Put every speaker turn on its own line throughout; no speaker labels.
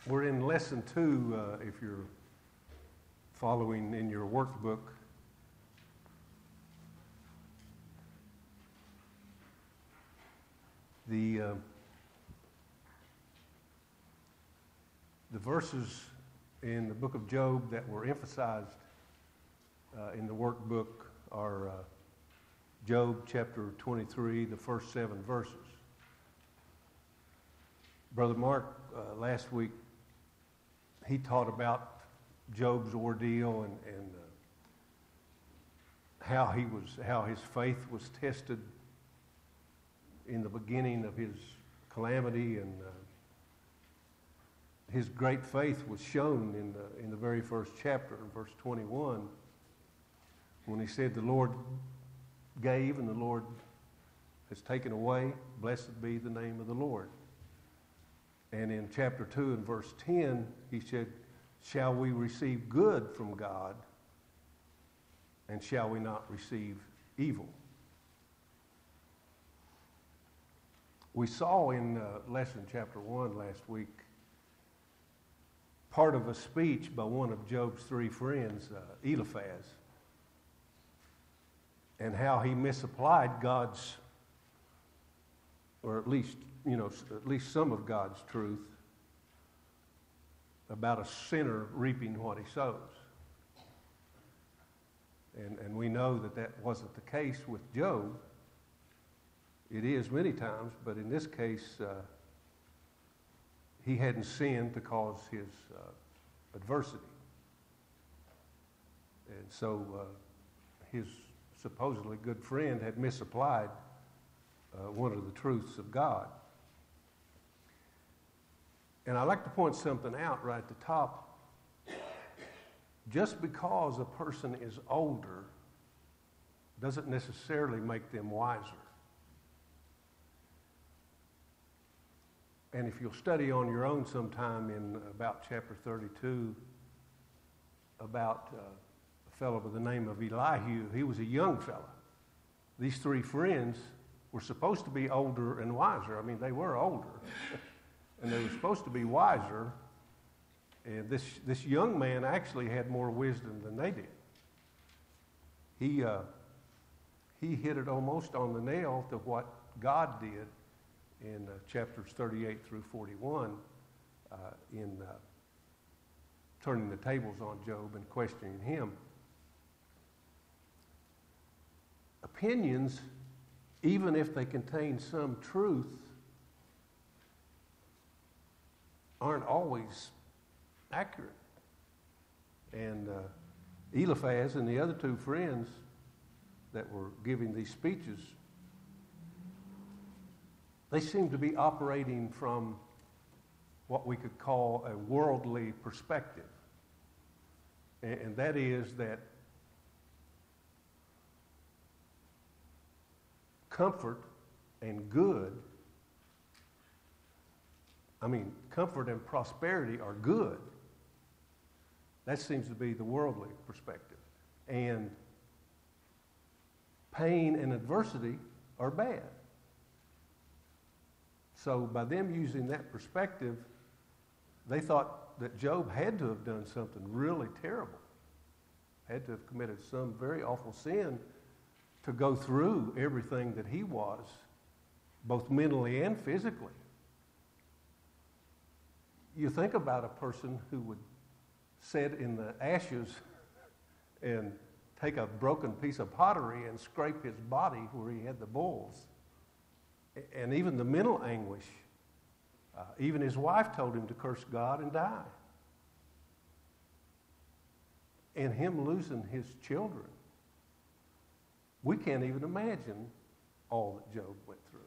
We're in lesson 2, if you're following in your workbook. The verses in the book of Job that were emphasized in the workbook are Job chapter 23, the first 7 verses. Brother Mark, last week, he taught about Job's ordeal and how his faith was tested in the beginning of his calamity, and his great faith was shown in the very first chapter, in verse 21, when he said, "The Lord gave and the Lord has taken away. Blessed be the name of the Lord." And in chapter 2 and verse 10, he said, "Shall we receive good from God, and shall we not receive evil?" We saw in lesson chapter 1 last week part of a speech by one of Job's 3 friends, Eliphaz, and how he misapplied God's, or at least some of God's truth about a sinner reaping what he sows. And we know that wasn't the case with Job. It is many times, but in this case, he hadn't sinned to cause his adversity. And so his supposedly good friend had misapplied one of the truths of God. And I'd like to point something out right at the top. Just because a person is older doesn't necessarily make them wiser. And if you'll study on your own sometime in about chapter 32 about a fellow by the name of Elihu, he was a young fellow. These 3 friends were supposed to be older and wiser. I mean, they were older, and they were supposed to be wiser. And this young man actually had more wisdom than they did. He hit it almost on the nail to what God did in chapters 38 through 41 in turning the tables on Job and questioning him. Opinions, even if they contain some truth, aren't always accurate. And Eliphaz and the other 2 friends that were giving these speeches, they seem to be operating from what we could call a worldly perspective. And that is that comfort and comfort and prosperity are good. That seems to be the worldly perspective. And pain and adversity are bad. So by them using that perspective, they thought that Job had to have done something really terrible, had to have committed some very awful sin to go through everything that he was, both mentally and physically. You think about a person who would sit in the ashes and take a broken piece of pottery and scrape his body where he had the boils. And even the mental anguish. Even his wife told him to curse God and die. And him losing his children. We can't even imagine all that Job went through.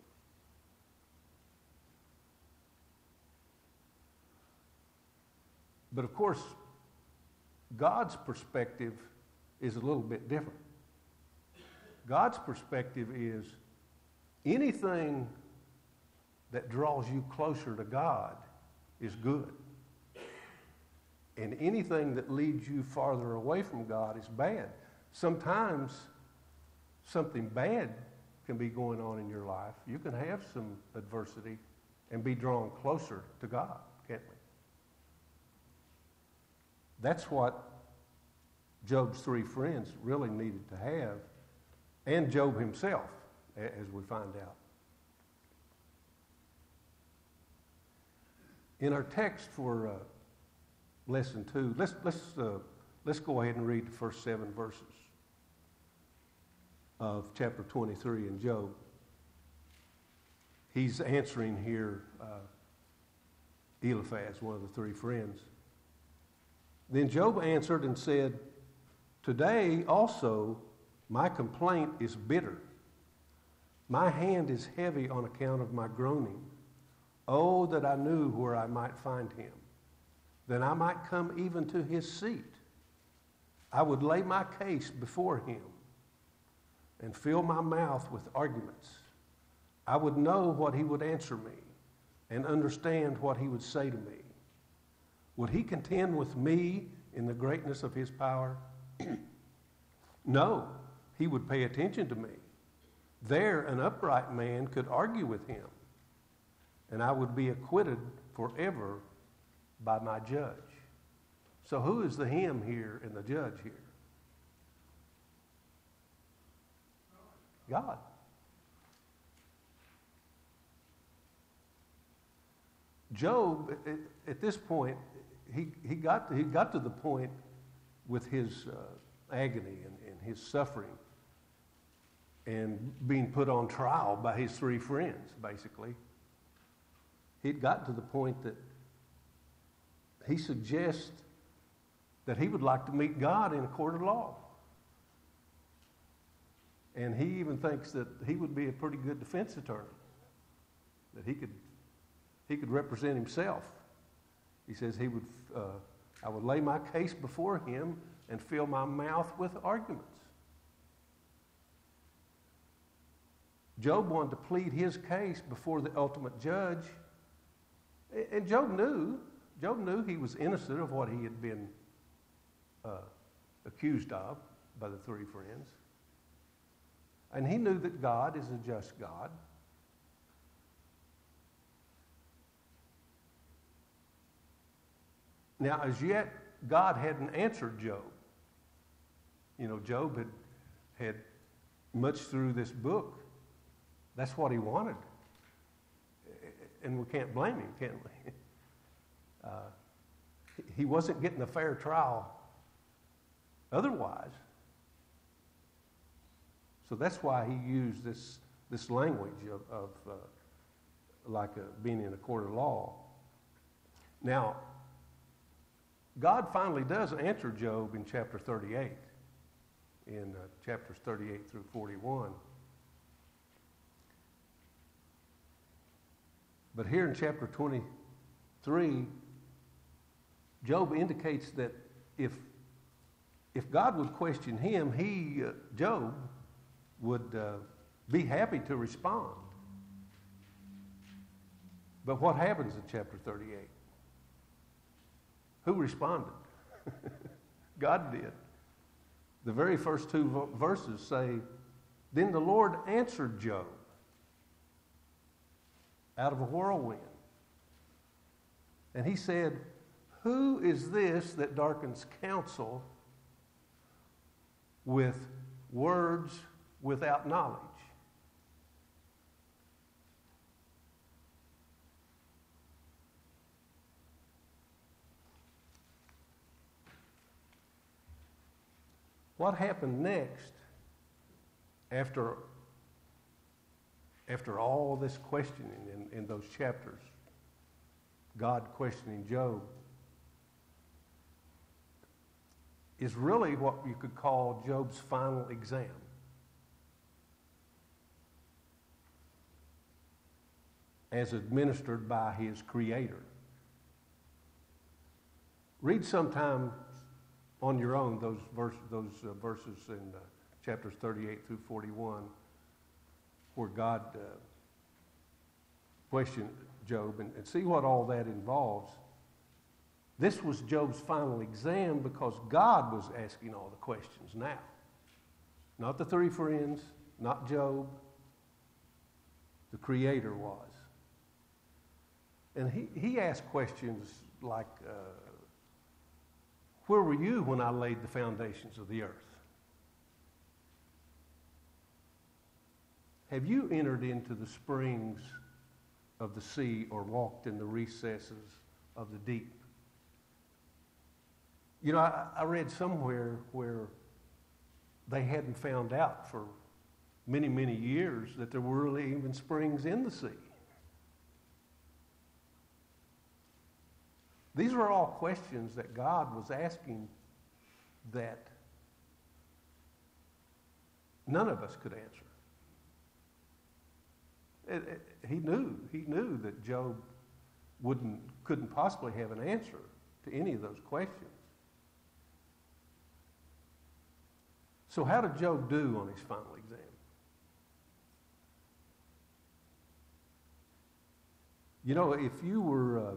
But of course, God's perspective is a little bit different. God's perspective is anything that draws you closer to God is good. And anything that leads you farther away from God is bad. Sometimes something bad can be going on in your life. You can have some adversity and be drawn closer to God, can't we? That's what Job's three friends really needed to have, and Job himself, as we find out. In our text for lesson 2, let's go ahead and read the first 7 verses of chapter 23 in Job. He's answering here Eliphaz, one of the three friends. Then Job answered and said, "Today also my complaint is bitter. My hand is heavy on account of my groaning. Oh, that I knew where I might find him. Then I might come even to his seat. I would lay my case before him and fill my mouth with arguments. I would know what he would answer me and understand what he would say to me. Would he contend with me in the greatness of his power? No, he would pay attention to me. There an upright man could argue with him, and I would be acquitted forever by my judge." So who is the him here and the judge here? God. Job, at this point, he got to the point with his agony and his suffering and being put on trial by his three friends, basically. He'd gotten to the point that he suggests that he would like to meet God in a court of law. And he even thinks that he would be a pretty good defense attorney, that he could represent himself. He says I would lay my case before him and fill my mouth with arguments. Job wanted to plead his case before the ultimate judge. And Job knew he was innocent of what he had been accused of by the three friends. And he knew that God is a just God. Now, as yet, God hadn't answered Job. You know, Job had much through this book. That's what he wanted. And we can't blame him, can we? He wasn't getting a fair trial otherwise. So that's why he used this language of being in a court of law. Now, God finally does answer Job in chapter 38, in chapters 38 through 41. But here in chapter 23, Job indicates that if God would question him, Job, would be happy to respond. But what happens in chapter 38? Who responded? God did. The very first 2 verses say, "Then the Lord answered Job out of a whirlwind. And he said, who is this that darkens counsel with words without knowledge?" What happened next after all this questioning in those chapters, God questioning Job, is really what you could call Job's final exam. As administered by his Creator. Read sometime on your own those verses in chapters 38 through 41, where God questioned Job, and see what all that involves. This was Job's final exam because God was asking all the questions now. Not the three friends, not Job. The Creator was. And he asked questions like, Where were you when I laid the foundations of the earth? Have you entered into the springs of the sea or walked in the recesses of the deep? You know, I read somewhere where they hadn't found out for many, many years that there were really even springs in the sea. These were all questions that God was asking that none of us could answer. He knew that Job couldn't possibly have an answer to any of those questions. So how did Job do on his final exam? You know, if you were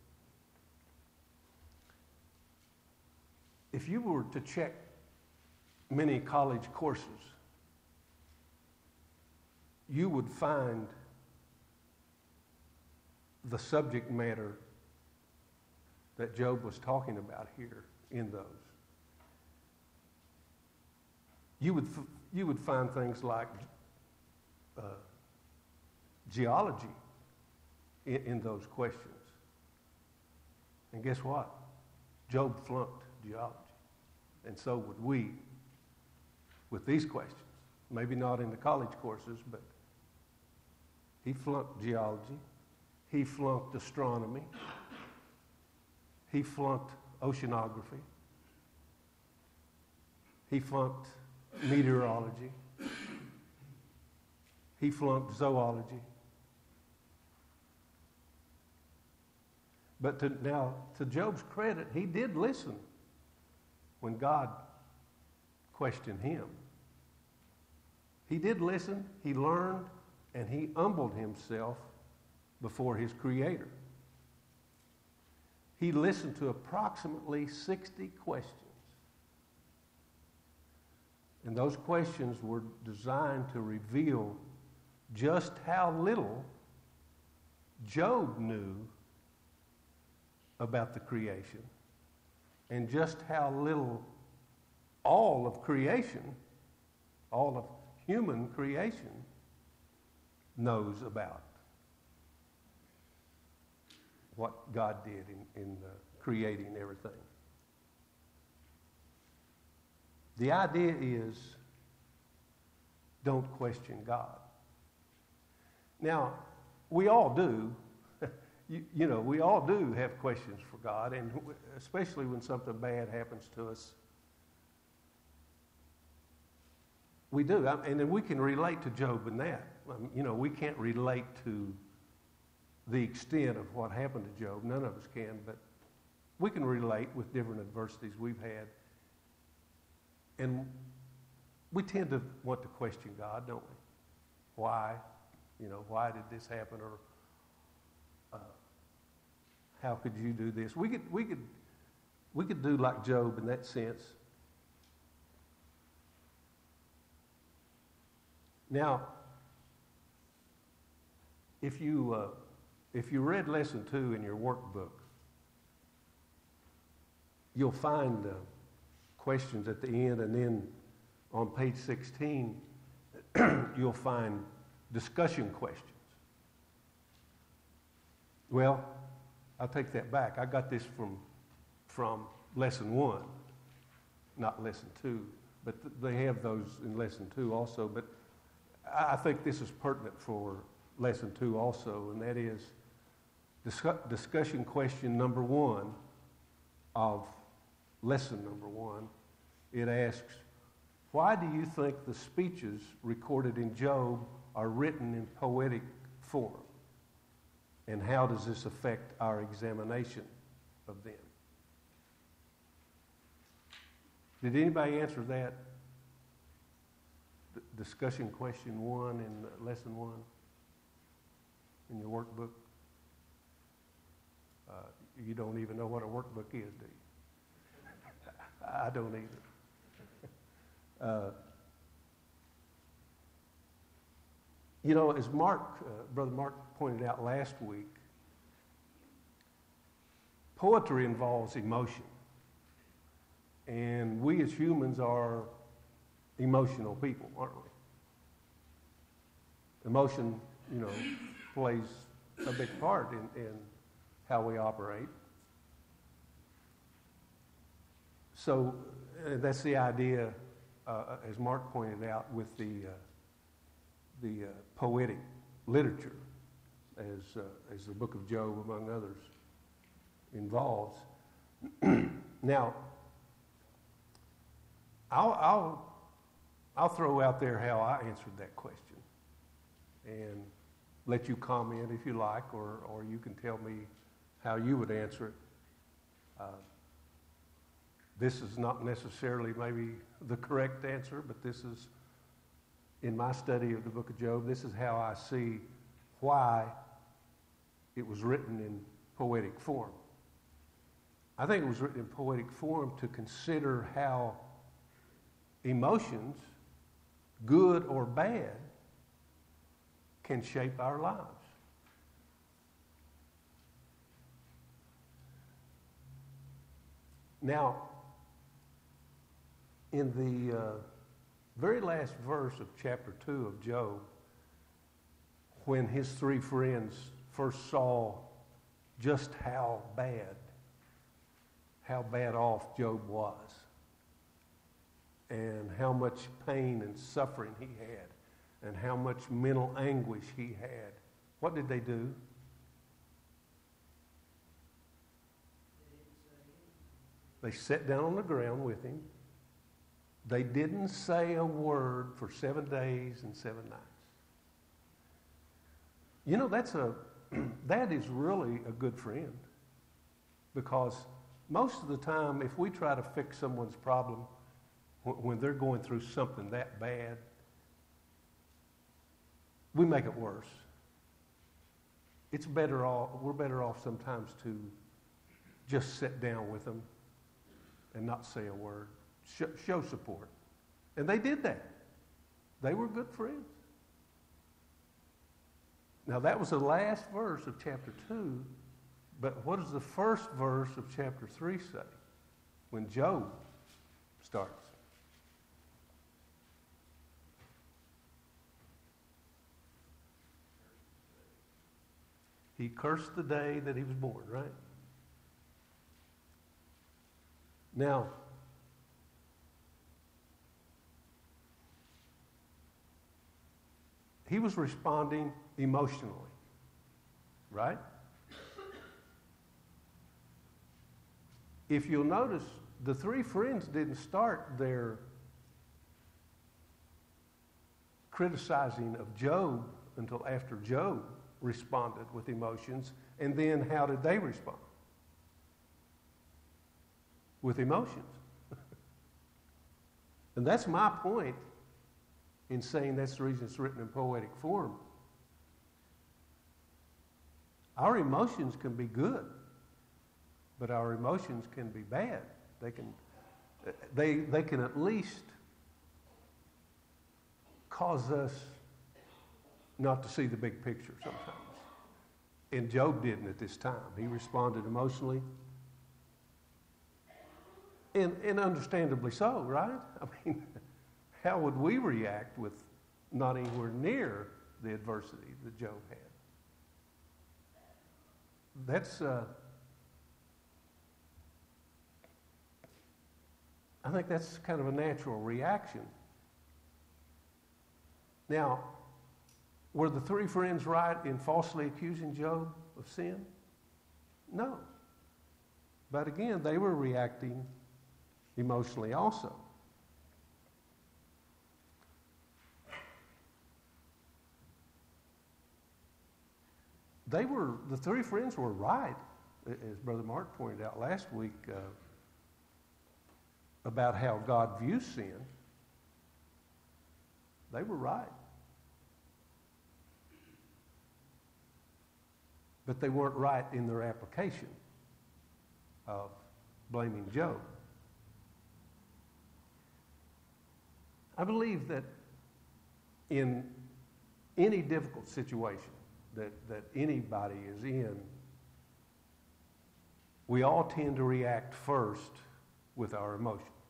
to check many college courses, you would find the subject matter that Job was talking about here in those. You would find things like geology in those questions. And guess what? Job flunked geology. And so would we with these questions. Maybe not in the college courses, but he flunked geology. He flunked astronomy. He flunked oceanography. He flunked meteorology. He flunked zoology. But to Job's credit, he did listen when God questioned him. He did listen, he learned, and he humbled himself before his Creator. He listened to approximately 60 questions. And those questions were designed to reveal just how little Job knew about the creation and just how little all of creation, all of human creation, knows about what God did in creating everything. The idea is, don't question God. Now, we all do. You know, we all do have questions for God, and especially when something bad happens to us. We do, and then we can relate to Job in that. You know, we can't relate to the extent of what happened to Job. None of us can, but we can relate with different adversities we've had. And we tend to want to question God, don't we? Why? You know, why did this happen? Or how could you do this? We could do like Job in that sense. Now, if you read lesson 2 in your workbook, you'll find questions at the end, and then on page 16, you'll find discussion questions. Well, I'll take that back. I got this from lesson 1, not lesson 2, but they have those in lesson 2 also. But I think this is pertinent for lesson 2 also, and that is discussion question number 1 of lesson number 1. It asks, why do you think the speeches recorded in Job are written in poetic form? And how does this affect our examination of them? Did anybody answer that? Discussion question 1 in lesson 1 in your workbook? You don't even know what a workbook is, do you? I don't either. You know, as Brother Mark pointed out last week, poetry involves emotion. And we as humans are emotional people, aren't we? Emotion, plays a big part in how we operate. So that's the idea, as Mark pointed out, with the poetic literature, as the book of Job, among others, involves. Now, I'll throw out there how I answered that question, and let you comment if you like, or you can tell me how you would answer it. This is not necessarily maybe the correct answer, but this is, in my study of the book of Job, this is how I see why it was written in poetic form. I think it was written in poetic form to consider how emotions, good or bad, can shape our lives. Now, in the very last verse of chapter 2 of Job, when his three friends first saw just how bad off Job was, and how much pain and suffering he had, and how much mental anguish he had, what did they do? They sat down on the ground with him. They didn't say a word for 7 days and 7 nights. That is really a good friend, because most of the time, if we try to fix someone's problem when they're going through something that bad, we make it worse. We're better off sometimes to just sit down with them and not say a word. Show support. And they did that. They were good friends. Now, that was the last verse of chapter 2, but what does the first verse of chapter 3 say when Job starts? He cursed the day that he was born, right? Now, he was responding emotionally, right? If you'll notice, the three friends didn't start their criticizing of Job until after Job responded with emotions. And then how did they respond? With emotions. And that's my point in saying that's the reason it's written in poetic form. Our emotions can be good, but our emotions can be bad. They can at least cause us not to see the big picture sometimes. And Job didn't at this time. He responded emotionally. And understandably so, right? I mean, how would we react with not anywhere near the adversity that Job had? That's, I think that's kind of a natural reaction. Now, were the three friends right in falsely accusing Job of sin? No. But again, they were reacting emotionally also. The three friends were right, as Brother Mark pointed out last week, about how God views sin. They were right. But they weren't right in their application of blaming Job. I believe that in any difficult situation that anybody is in, we all tend to react first with our emotions.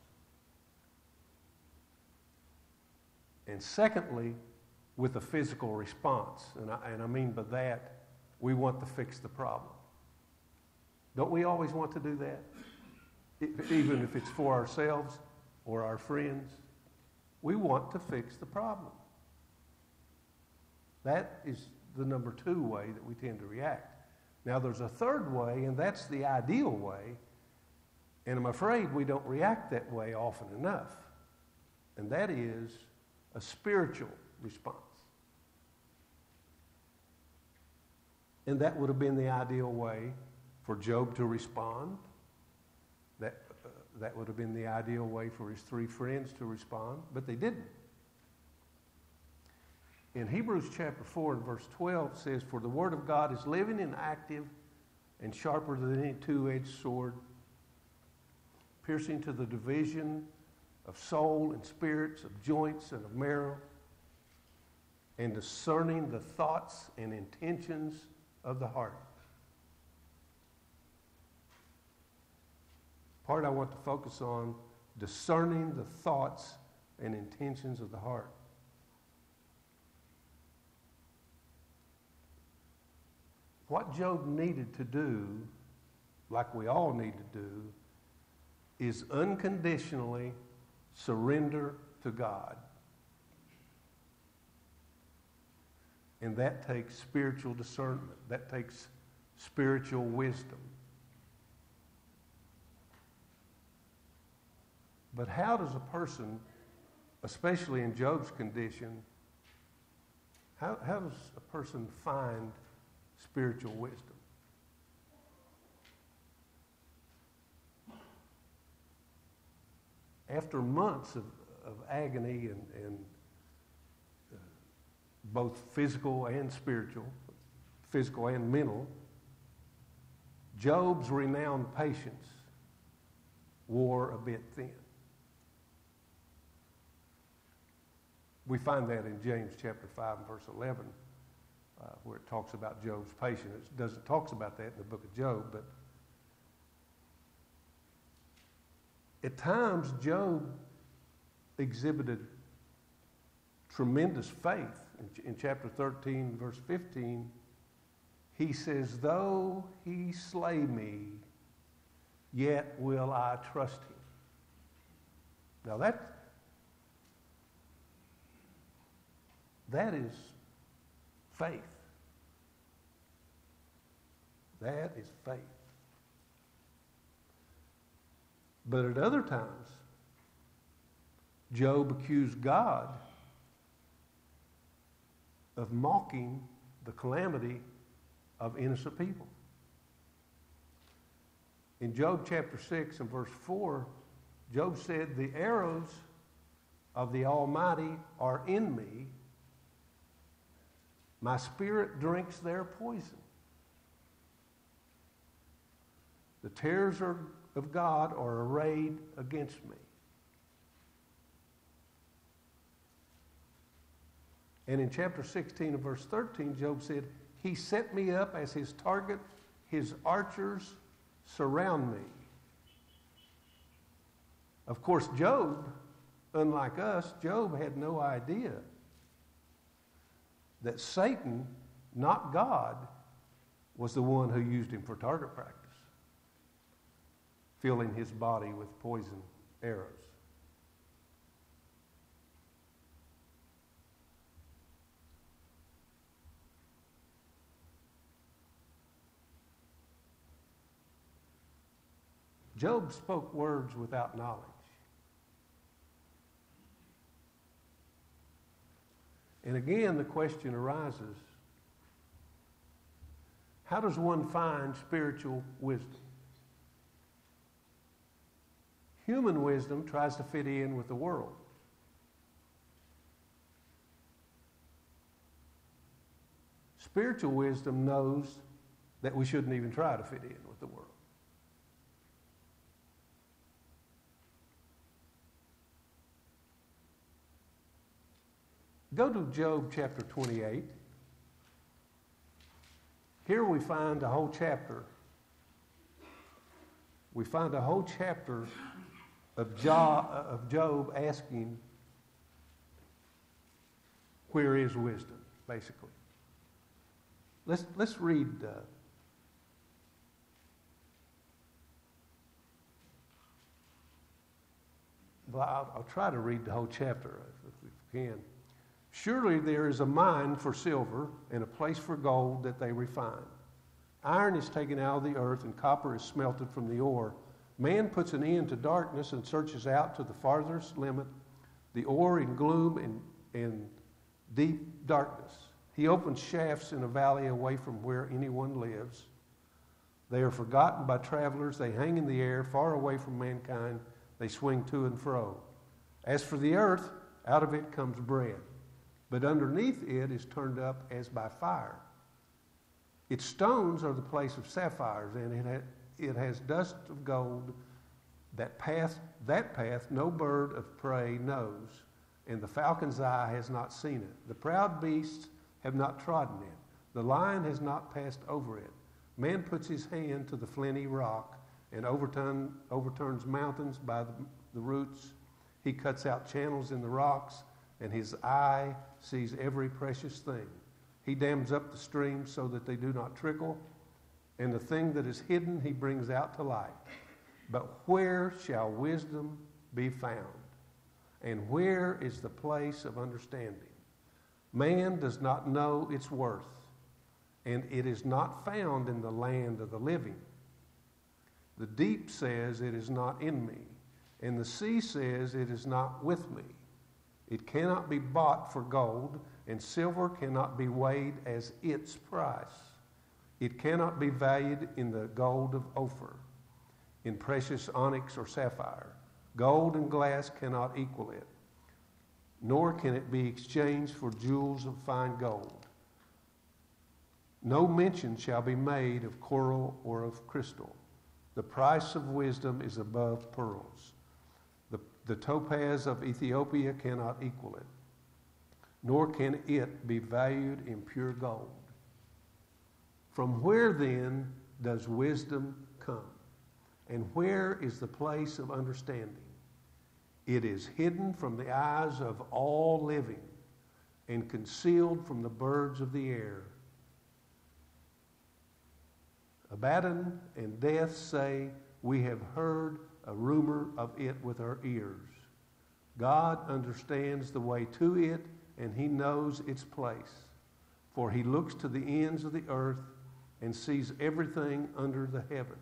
And secondly, with a physical response. And I mean by that, we want to fix the problem. Don't we always want to do that? Even if it's for ourselves or our friends, we want to fix the problem. That is the number 2 way that we tend to react. Now there's a third way, and that's the ideal way, and I'm afraid we don't react that way often enough. And that is a spiritual response. And that would have been the ideal way for Job to respond. That would have been the ideal way for his 3 friends to respond, but they didn't. In Hebrews chapter 4 and verse 12 says, "For the word of God is living and active and sharper than any two-edged sword, piercing to the division of soul and spirits, of joints and of marrow, and discerning the thoughts and intentions of the heart." Part I want to focus on, discerning the thoughts and intentions of the heart. What Job needed to do, like we all need to do, is unconditionally surrender to God. And that takes spiritual discernment. That takes spiritual wisdom. But how does a person, especially in Job's condition, how does a person find spiritual wisdom? After months of agony and both physical and spiritual, physical and mental, Job's renowned patience wore a bit thin. We find that in James chapter 5 and verse 11, where it talks about Job's patience. It doesn't talk about that in the book of Job, but at times Job exhibited tremendous faith. In chapter 13, verse 15, he says, "Though he slay me, yet will I trust him." Now that is faith. That is faith. But at other times, Job accused God of mocking the calamity of innocent people. In Job chapter 6 and verse 4, Job said, "The arrows of the Almighty are in me. My spirit drinks their poison." The terrors of God are arrayed against me. And in chapter 16 and verse 13, Job said, "He set me up as his target. His archers surround me." Of course, Job, unlike us, Job had no idea that Satan, not God, was the one who used him for target practice, filling his body with poison arrows. Job spoke words without knowledge. And again, the question arises, how does one find spiritual wisdom? Human wisdom tries to fit in with the world. Spiritual wisdom knows that we shouldn't even try to fit in with the world. Go to Job chapter 28. Here we find a whole chapter. We find a whole chapter of Job asking where is wisdom, basically. Let's read. Well, I'll try to read the whole chapter if we can. Surely there is a mine for silver and a place for gold that they refine. Iron is taken out of the earth and copper is smelted from the ore. Man puts an end to darkness and searches out to the farthest limit, the ore in gloom and deep darkness. He opens shafts in a valley away from where anyone lives. They are forgotten by travelers. They hang in the air, far away from mankind. They swing to and fro. As for the earth, out of it comes bread, but underneath it is turned up as by fire. Its stones are the place of sapphires, and it has dust of gold. That path no bird of prey knows, and the falcon's eye has not seen it. The proud beasts have not trodden it. The lion has not passed over it. Man puts his hand to the flinty rock and overturns mountains by the roots. He cuts out channels in the rocks, and his eye sees every precious thing. He dams up the streams so that they do not trickle, and the thing that is hidden he brings out to light. But where shall wisdom be found? And where is the place of understanding? Man does not know its worth, and it is not found in the land of the living. The deep says, it is not in me, and the sea says, it is not with me. It cannot be bought for gold, and silver cannot be weighed as its price. It cannot be valued in the gold of Ophir, in precious onyx or sapphire. Gold and glass cannot equal it, nor can it be exchanged for jewels of fine gold. No mention shall be made of coral or of crystal. The price of wisdom is above pearls. The topaz of Ethiopia cannot equal it, nor can it be valued in pure gold. From where then does wisdom come? And where is the place of understanding? It is hidden from the eyes of all living and concealed from the birds of the air. Abaddon and death say, we have heard a rumor of it with our ears. God understands the way to it, and he knows its place. For he looks to the ends of the earth and sees everything under the heavens.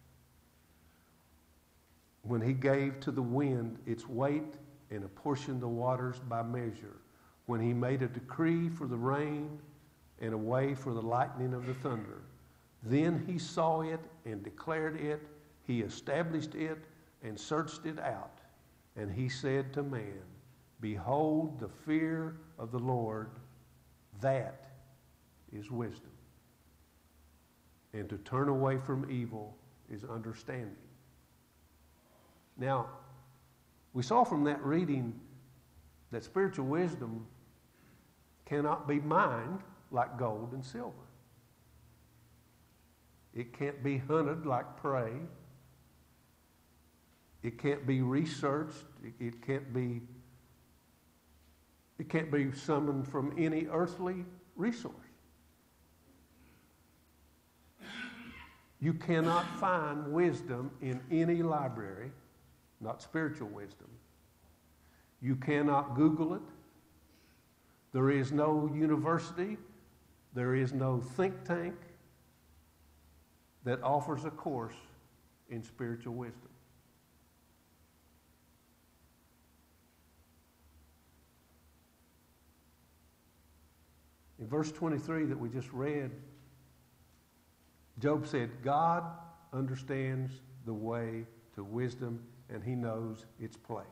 When he gave to the wind its weight and apportioned the waters by measure, when he made a decree for the rain and a way for the lightning of the thunder, then he saw it and declared it. He established it and searched it out. And he said to man, behold, the fear of the Lord, that is wisdom. And to turn away from evil is understanding. Now, we saw from that reading that spiritual wisdom cannot be mined like gold and silver. It can't be hunted like prey. It can't be researched. It can't be summoned from any earthly resource. You cannot find wisdom in any library, not spiritual wisdom. You cannot Google it. There is no university. There is no think tank that offers a course in spiritual wisdom. In verse 23 that we just read, Job said, God understands the way to wisdom, and he knows its place.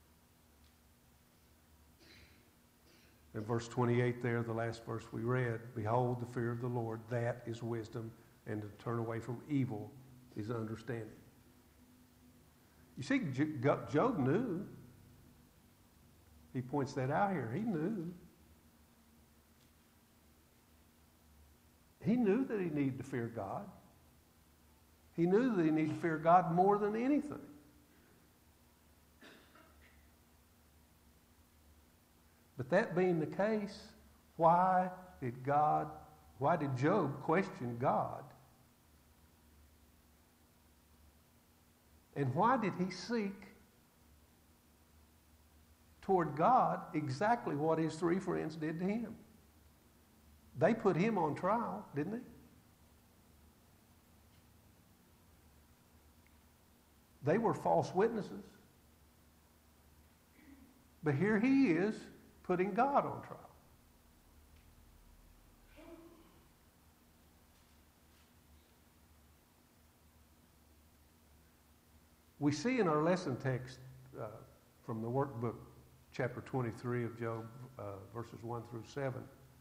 In verse 28 there, the last verse we read, behold, the fear of the Lord, that is wisdom, and to turn away from evil is understanding. You see, Job knew. He points that out here. He knew. He knew that he needed to fear God. He knew that he needed to fear God more than anything. But that being the case, why did Job question God? And why did he seek toward God exactly what his three friends did to him? They put him on trial, didn't they? They were false witnesses. But here he is putting God on trial. We see in our lesson text from the workbook, chapter 23 of Job, verses 1 through 7,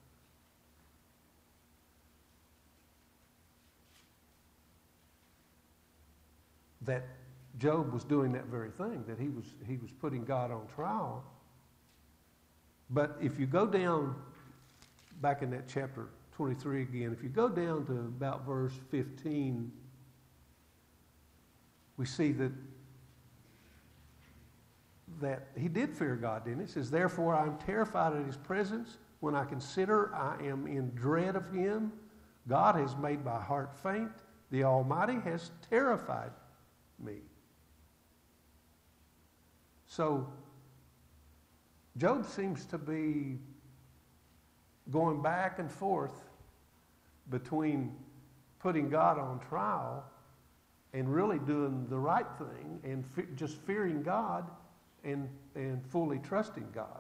that Job was doing that very thing, that he was putting God on trial. But if you go down, back in that chapter 23 again, if you go down to about verse 15, we see that he did fear God, didn't he? It says, therefore I am terrified at his presence. When I consider I am in dread of him. God has made my heart faint. The Almighty has terrified me. So Job seems to be going back and forth between putting God on trial and really doing the right thing and just fearing God and fully trusting God.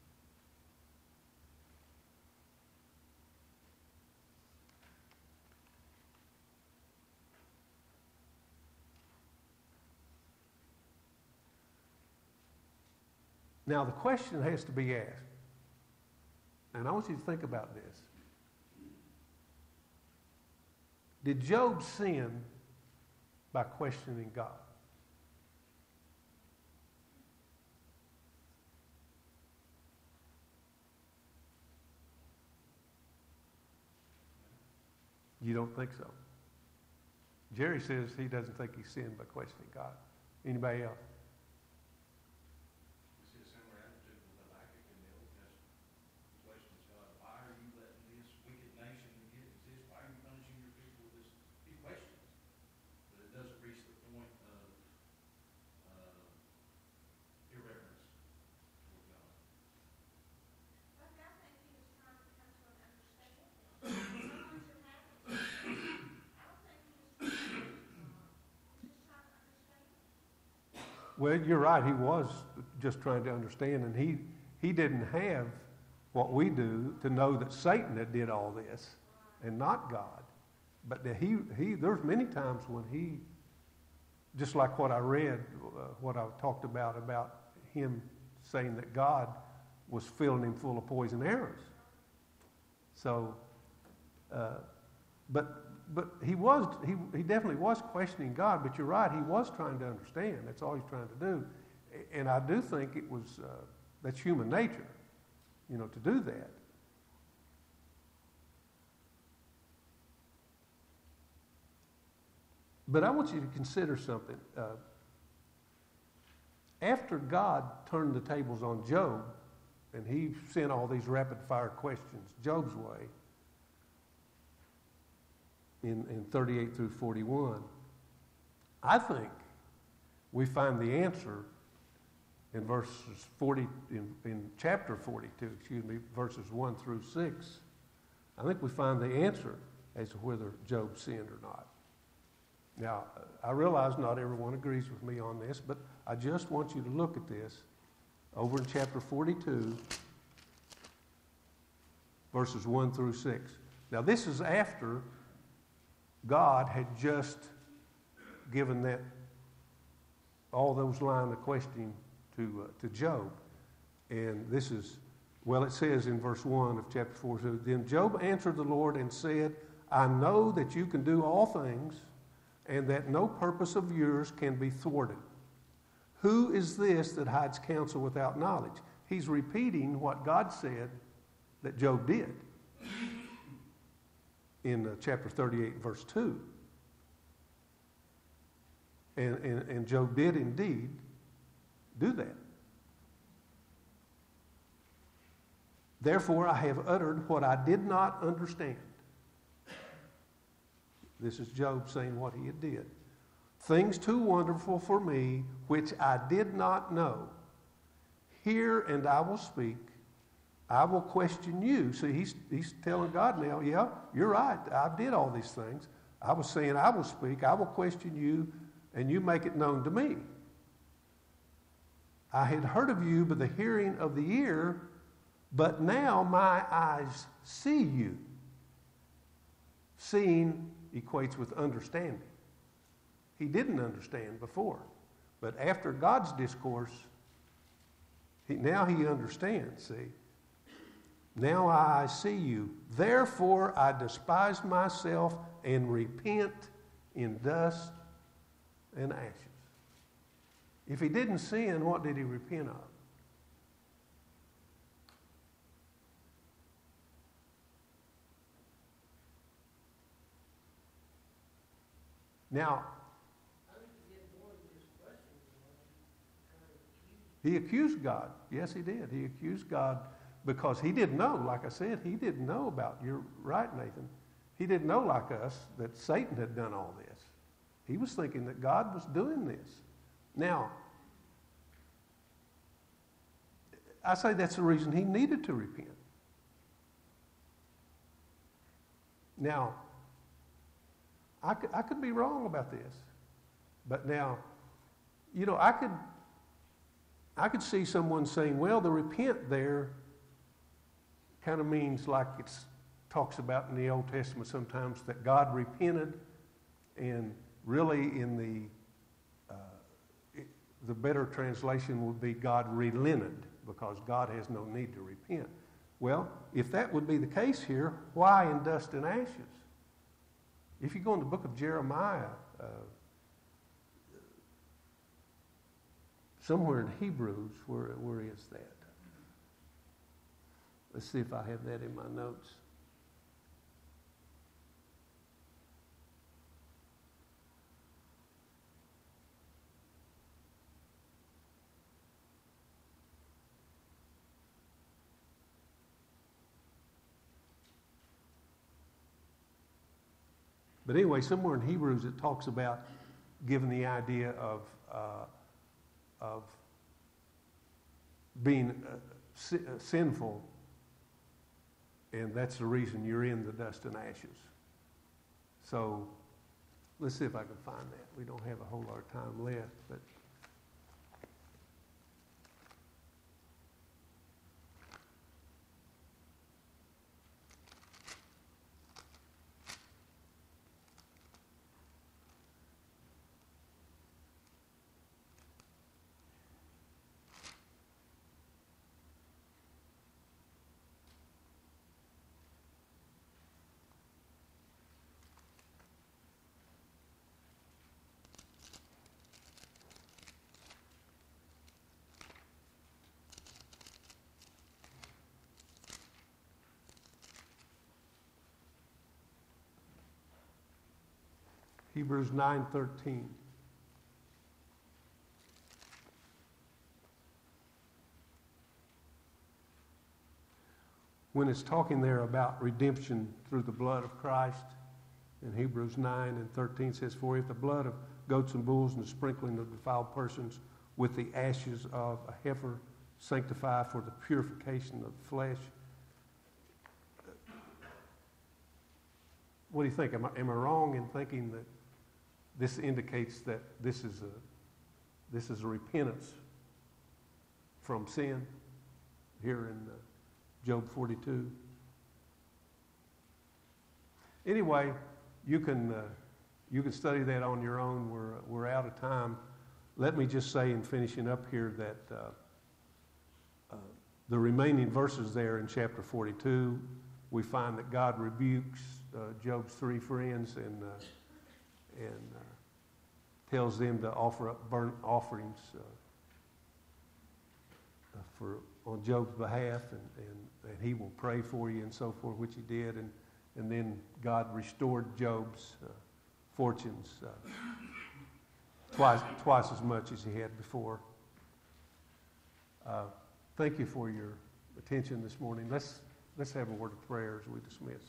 Now the question has to be asked, and I want you to think about this. Did Job sin by questioning God? You don't think so? Jerry says he doesn't think he sinned by questioning God. Anybody else?
We see a similar attitude with Habakkuk in the Old Testament. He questions God, why are you letting this wicked nation exist? Why are you punishing your people with this? He questions. But it doesn't reach the point of irreverence toward God.
But I think he was trying to come to an understanding. So much had happened. I don't think he was trying to just trying to understand.
Well, you're right. He was just trying to understand, and he didn't have what we do to know that Satan had did all this and not God. But that there's many times when he, just like what I read, what I talked about him saying that God was filling him full of poison arrows. So, but he definitely was questioning God. But you're right, he was trying to understand. That's all he's trying to do. And I do think it was that's human nature, to do that. But I want you to consider something. After God turned the tables on Job, and he sent all these rapid-fire questions Job's way, in 38 through 41, I think we find the answer in verses 40, in chapter 42, verses 1 through 6. I think we find the answer as to whether Job sinned or not. Now, I realize not everyone agrees with me on this, but I just want you to look at this over in chapter 42, verses 1 through 6. Now, this is after God had just given all those lines of questioning to Job. And this is, it says in verse 1 of chapter 42, then Job answered the Lord and said, I know that you can do all things, and that no purpose of yours can be thwarted. Who is this that hides counsel without knowledge? He's repeating what God said that Job did in chapter 38, verse 2. And Job did indeed do that. Therefore I have uttered what I did not understand. This is Job saying what he did. Things too wonderful for me, which I did not know. Hear, and I will speak. I will question you. See, he's telling God now, yeah, you're right. I did all these things. I was saying, I will speak. I will question you, and you make it known to me. I had heard of you by the hearing of the ear, but now my eyes see you. Seeing equates with understanding. He didn't understand before. But after God's discourse, now he understands, see. Now I see you. Therefore I despise myself and repent in dust and ashes. If he didn't sin, what did he repent of? Now, he accused God. Yes, he did. He accused God because he didn't know. Like I said, he didn't know about, you're right, Nathan. He didn't know, like us, that Satan had done all this. He was thinking that God was doing this. Now, I say that's the reason he needed to repent. Now, I could be wrong about this. But now, you know, I could see someone saying, well, the repent there kind of means like it talks about in the Old Testament sometimes that God repented, and really in the better translation would be God relented, because God has no need to repent. Well, if that would be the case here, why in dust and ashes? If you go in the book of Jeremiah, somewhere in Hebrews, where is that? Let's see if I have that in my notes. But anyway, somewhere in Hebrews it talks about giving the idea of being sinful, and that's the reason you're in the dust and ashes. So let's see if I can find that. We don't have a whole lot of time left, but Hebrews 9:13. When it's talking there about redemption through the blood of Christ, in Hebrews 9:13 says, for if the blood of goats and bulls and the sprinkling of defiled persons with the ashes of a heifer sanctify for the purification of the flesh. What do you think? Am I wrong in thinking that this indicates that this is a repentance from sin here in Job 42? Anyway, you can study that on your own. We're out of time. Let me just say in finishing up here that the remaining verses there in chapter 42, we find that God rebukes Job's three friends and tells them to offer up burnt offerings on Job's behalf, and he will pray for you and so forth, which he did. And then God restored Job's fortunes twice as much as he had before. Thank you for your attention this morning. Let's have a word of prayer as we dismiss.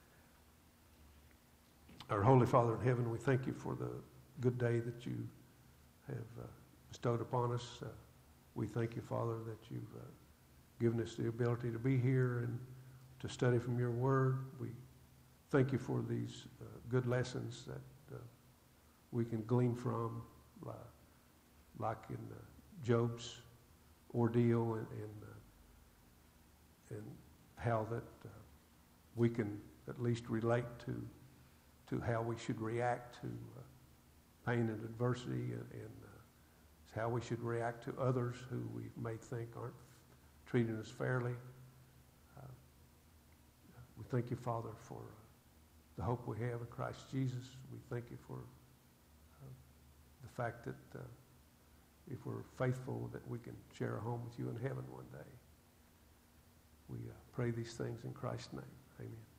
Our Holy Father in heaven, we thank you for the good day that you have bestowed upon us. We thank you, Father, that you've given us the ability to be here and to study from your word. We thank you for these good lessons that we can glean from, like in Job's ordeal and how that we can at least relate to how we should react to pain and adversity, and how we should react to others who we may think aren't treating us fairly. We thank you, Father, for the hope we have in Christ Jesus. We thank you for the fact that if we're faithful, that we can share a home with you in heaven one day. We pray these things in Christ's name. Amen.